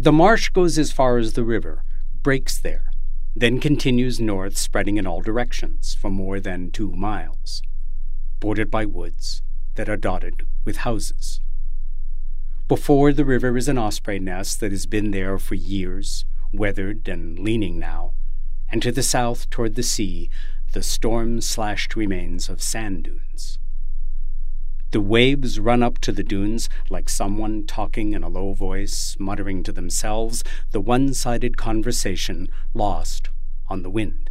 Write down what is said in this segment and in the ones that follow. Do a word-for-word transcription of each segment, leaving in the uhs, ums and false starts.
The marsh goes as far as the river, breaks there, then continues north, spreading in all directions for more than two miles, bordered by woods that are dotted with houses. Before the river is an osprey nest that has been there for years, weathered and leaning now, and to the south toward the sea, the storm-slashed remains of sand dunes. The waves run up to the dunes like someone talking in a low voice, muttering to themselves, the one-sided conversation lost on the wind.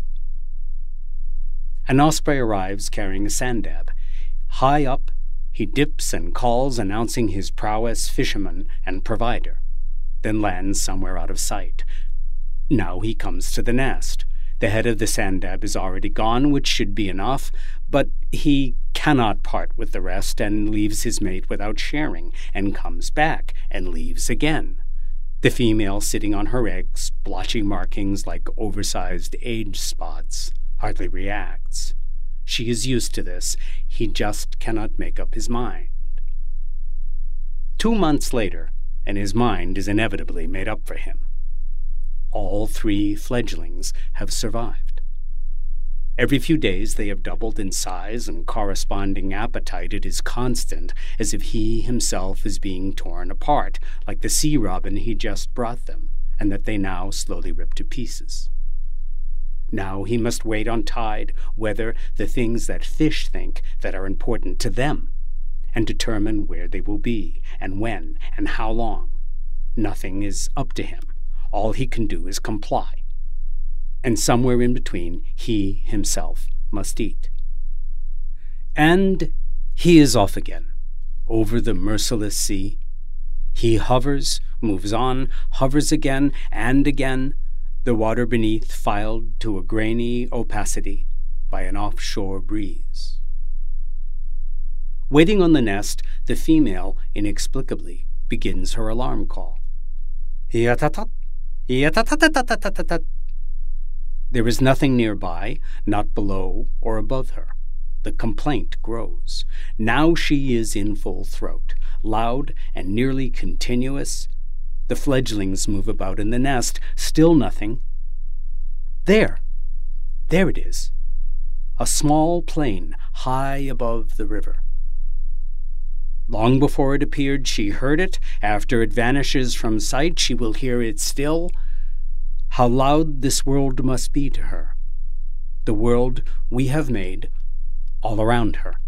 An osprey arrives carrying a sand dab. High up, he dips and calls, announcing his prowess fisherman and provider, then lands somewhere out of sight. Now he comes to the nest. The head of the sand dab is already gone, which should be enough, but he cannot part with the rest and leaves his mate without sharing, and comes back and leaves again. The female, sitting on her eggs, blotchy markings like oversized age spots, hardly reacts. She is used to this. He just cannot make up his mind. Two months later, and his mind is inevitably made up for him. All three fledglings have survived. Every few days they have doubled in size, and corresponding appetite it is constant, as if he himself is being torn apart, like the sea robin he just brought them, and that they now slowly rip to pieces. Now he must wait on tide, weather the things that fish think that are important to them, and determine where they will be, and when, and how long. Nothing is up to him. All he can do is comply. And somewhere in between, he himself must eat. And he is off again, over the merciless sea. He hovers, moves on, hovers again and again, the water beneath filed to a grainy opacity by an offshore breeze. Waiting on the nest, the female inexplicably begins her alarm call. Yatatat, yatatatatatatatatat. There is nothing nearby, not below or above her. The complaint grows. Now she is in full throat, loud and nearly continuous. The fledglings move about in the nest, still nothing. There, there it is, a small plain high above the river. Long before it appeared, she heard it. After it vanishes from sight, she will hear it still. How loud this world must be to her, the world we have made all around her.